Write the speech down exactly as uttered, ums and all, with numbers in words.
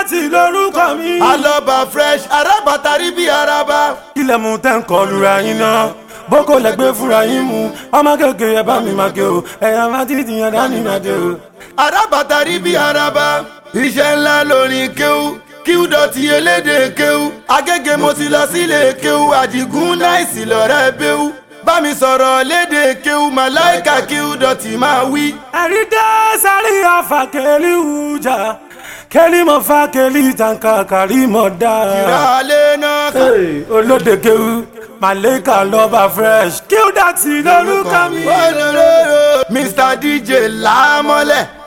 Qdotty lórúkọ mi. Alọ́ba fresh araba tari bí araba. Ilẹ̀ mú tẹ́ ń kọ lura yín náà. Boko lẹ́gbẹ́ fúnra yín mu. Ọmọ kékeré ẹ bá mi máa ké o. Ẹ̀yà máa ti dìyàn dání máa dé o. Araba tari bí araba. Iṣẹ́ ńlá lórin kéwú. Qdotty elédè kéwú. Agége mo ti lọ sílé kéwú. Àdìgún náìsì lọ́rẹ́ béwú. Bá mi sọ̀rọ̀ lédè kéwú. Màláìka Qdotty máa wí. Ẹ̀rí dé sáré àfà kẹ́lí wùjà. Kẹ́lí mọ̀ fà kẹ́lí tàǹkà kàrí mọ̀ dá. Ìrọ̀lẹ́ náà kà. Olóde kéwú. Màláìka lọ́ba fresh. Qdotty lórúkọ mi. Mister D J làámọ́lẹ̀.